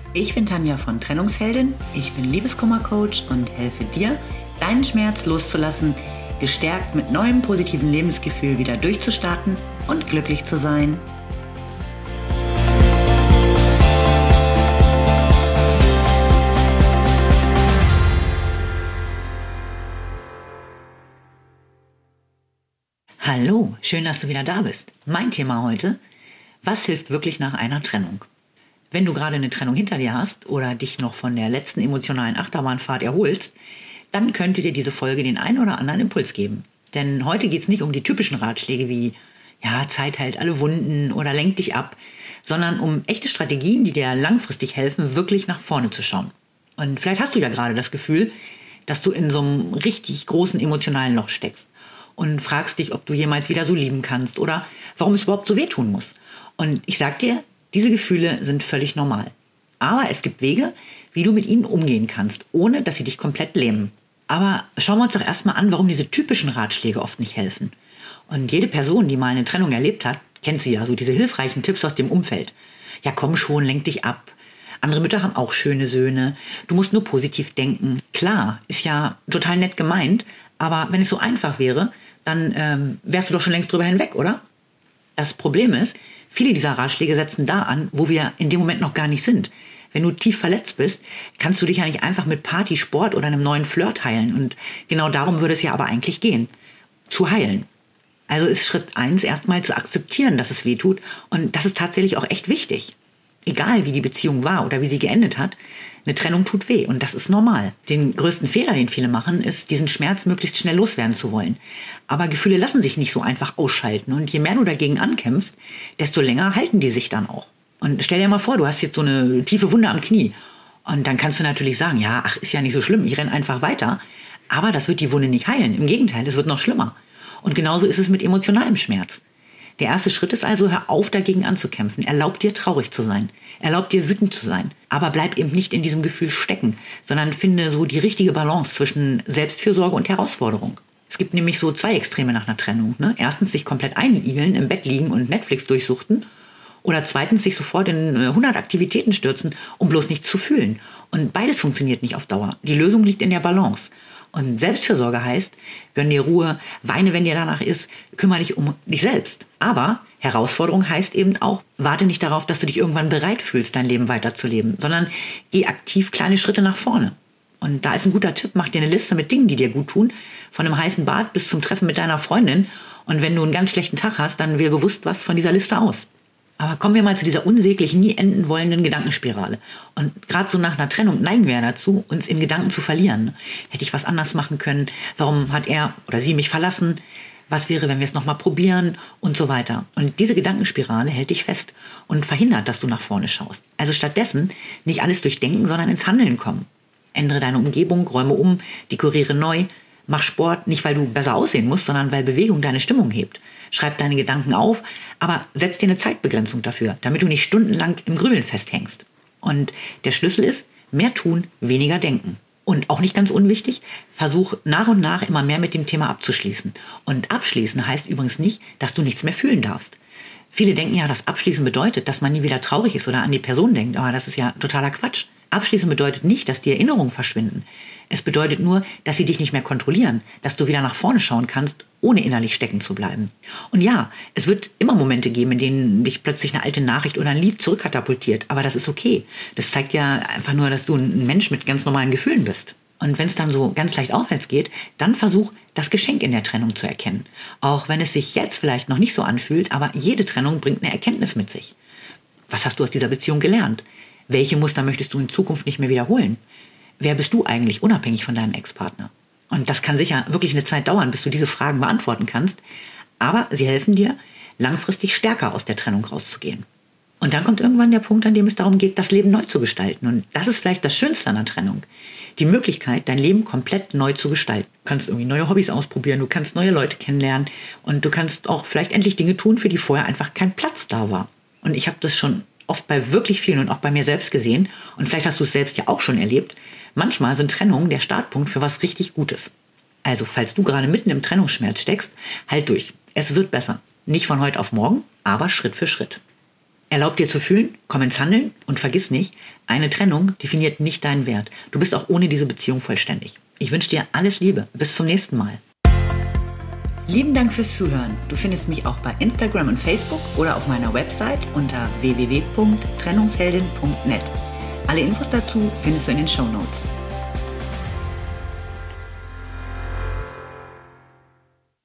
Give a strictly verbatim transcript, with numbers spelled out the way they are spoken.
Ich bin Tanja von Trennungsheldin, ich bin Liebeskummer-Coach und helfe dir, deinen Schmerz loszulassen, gestärkt mit neuem positiven Lebensgefühl wieder durchzustarten und glücklich zu sein. Hallo, schön, dass du wieder da bist. Mein Thema heute: Was hilft wirklich nach einer Trennung? Wenn du gerade eine Trennung hinter dir hast oder dich noch von der letzten emotionalen Achterbahnfahrt erholst, dann könnte dir diese Folge den einen oder anderen Impuls geben. Denn heute geht es nicht um die typischen Ratschläge wie ja, Zeit heilt alle Wunden oder lenk dich ab, sondern um echte Strategien, die dir langfristig helfen, wirklich nach vorne zu schauen. Und vielleicht hast du ja gerade das Gefühl, dass du in so einem richtig großen emotionalen Loch steckst und fragst dich, ob du jemals wieder so lieben kannst oder warum es überhaupt so wehtun muss. Und ich sag dir, diese Gefühle sind völlig normal. Aber es gibt Wege, wie du mit ihnen umgehen kannst, ohne dass sie dich komplett lähmen. Aber schauen wir uns doch erstmal an, warum diese typischen Ratschläge oft nicht helfen. Und jede Person, die mal eine Trennung erlebt hat, kennt sie ja, so diese hilfreichen Tipps aus dem Umfeld. Ja, komm schon, lenk dich ab. Andere Mütter haben auch schöne Söhne. Du musst nur positiv denken. Klar, ist ja total nett gemeint, aber wenn es so einfach wäre, dann ähm, wärst du doch schon längst drüber hinweg, oder? Das Problem ist, viele dieser Ratschläge setzen da an, wo wir in dem Moment noch gar nicht sind. Wenn du tief verletzt bist, kannst du dich ja nicht einfach mit Party, Sport oder einem neuen Flirt heilen. Und genau darum würde es ja aber eigentlich gehen. Zu heilen. Also ist Schritt eins erstmal zu akzeptieren, dass es weh tut. Und das ist tatsächlich auch echt wichtig. Egal wie die Beziehung war oder wie sie geendet hat, eine Trennung tut weh und das ist normal. Den größten Fehler, den viele machen, ist, diesen Schmerz möglichst schnell loswerden zu wollen. Aber Gefühle lassen sich nicht so einfach ausschalten und je mehr du dagegen ankämpfst, desto länger halten die sich dann auch. Und stell dir mal vor, du hast jetzt so eine tiefe Wunde am Knie und dann kannst du natürlich sagen, ja, ach, ist ja nicht so schlimm, ich renne einfach weiter. Aber das wird die Wunde nicht heilen. Im Gegenteil, es wird noch schlimmer. Und genauso ist es mit emotionalem Schmerz. Der erste Schritt ist also, hör auf, dagegen anzukämpfen. Erlaub dir, traurig zu sein. Erlaub dir, wütend zu sein. Aber bleib eben nicht in diesem Gefühl stecken, sondern finde so die richtige Balance zwischen Selbstfürsorge und Herausforderung. Es gibt nämlich so zwei Extreme nach einer Trennung. Ne? Erstens sich komplett einigeln, im Bett liegen und Netflix durchsuchten. Oder zweitens sich sofort in hundert Aktivitäten stürzen, um bloß nichts zu fühlen. Und beides funktioniert nicht auf Dauer. Die Lösung liegt in der Balance. Und Selbstfürsorge heißt, gönn dir Ruhe, weine, wenn dir danach ist, kümmere dich um dich selbst. Aber Herausforderung heißt eben auch, warte nicht darauf, dass du dich irgendwann bereit fühlst, dein Leben weiterzuleben, sondern geh aktiv kleine Schritte nach vorne. Und da ist ein guter Tipp, mach dir eine Liste mit Dingen, die dir gut tun, von einem heißen Bad bis zum Treffen mit deiner Freundin. Und wenn du einen ganz schlechten Tag hast, dann wähl bewusst was von dieser Liste aus. Aber kommen wir mal zu dieser unsäglichen, nie enden wollenden Gedankenspirale. Und gerade so nach einer Trennung neigen wir ja dazu, uns in Gedanken zu verlieren. Hätte ich was anders machen können? Warum hat er oder sie mich verlassen? Was wäre, wenn wir es nochmal probieren? Und so weiter. Und diese Gedankenspirale hält dich fest und verhindert, dass du nach vorne schaust. Also stattdessen nicht alles durchdenken, sondern ins Handeln kommen. Ändere deine Umgebung, räume um, dekoriere neu. Mach Sport, nicht weil du besser aussehen musst, sondern weil Bewegung deine Stimmung hebt. Schreib deine Gedanken auf, aber setz dir eine Zeitbegrenzung dafür, damit du nicht stundenlang im Grübeln festhängst. Und der Schlüssel ist, mehr tun, weniger denken. Und auch nicht ganz unwichtig, versuch nach und nach immer mehr mit dem Thema abzuschließen. Und abschließen heißt übrigens nicht, dass du nichts mehr fühlen darfst. Viele denken ja, dass Abschließen bedeutet, dass man nie wieder traurig ist oder an die Person denkt. Aber das ist ja totaler Quatsch. Abschließen bedeutet nicht, dass die Erinnerungen verschwinden. Es bedeutet nur, dass sie dich nicht mehr kontrollieren, dass du wieder nach vorne schauen kannst, ohne innerlich stecken zu bleiben. Und ja, es wird immer Momente geben, in denen dich plötzlich eine alte Nachricht oder ein Lied zurückkatapultiert. Aber das ist okay. Das zeigt ja einfach nur, dass du ein Mensch mit ganz normalen Gefühlen bist. Und wenn es dann so ganz leicht aufwärts geht, dann versuch, das Geschenk in der Trennung zu erkennen. Auch wenn es sich jetzt vielleicht noch nicht so anfühlt, aber jede Trennung bringt eine Erkenntnis mit sich. Was hast du aus dieser Beziehung gelernt? Welche Muster möchtest du in Zukunft nicht mehr wiederholen? Wer bist du eigentlich unabhängig von deinem Ex-Partner? Und das kann sicher wirklich eine Zeit dauern, bis du diese Fragen beantworten kannst. Aber sie helfen dir, langfristig stärker aus der Trennung rauszugehen. Und dann kommt irgendwann der Punkt, an dem es darum geht, das Leben neu zu gestalten. Und das ist vielleicht das Schönste an der Trennung. Die Möglichkeit, dein Leben komplett neu zu gestalten. Du kannst irgendwie neue Hobbys ausprobieren, du kannst neue Leute kennenlernen und du kannst auch vielleicht endlich Dinge tun, für die vorher einfach kein Platz da war. Und ich habe das schon oft bei wirklich vielen und auch bei mir selbst gesehen. Und vielleicht hast du es selbst ja auch schon erlebt. Manchmal sind Trennungen der Startpunkt für was richtig Gutes. Also, falls du gerade mitten im Trennungsschmerz steckst, halt durch. Es wird besser. Nicht von heute auf morgen, aber Schritt für Schritt. Erlaub dir zu fühlen, komm ins Handeln und vergiss nicht, eine Trennung definiert nicht deinen Wert. Du bist auch ohne diese Beziehung vollständig. Ich wünsche dir alles Liebe. Bis zum nächsten Mal. Lieben Dank fürs Zuhören. Du findest mich auch bei Instagram und Facebook oder auf meiner Website unter w w w punkt trennungsheldin punkt net. Alle Infos dazu findest du in den Shownotes.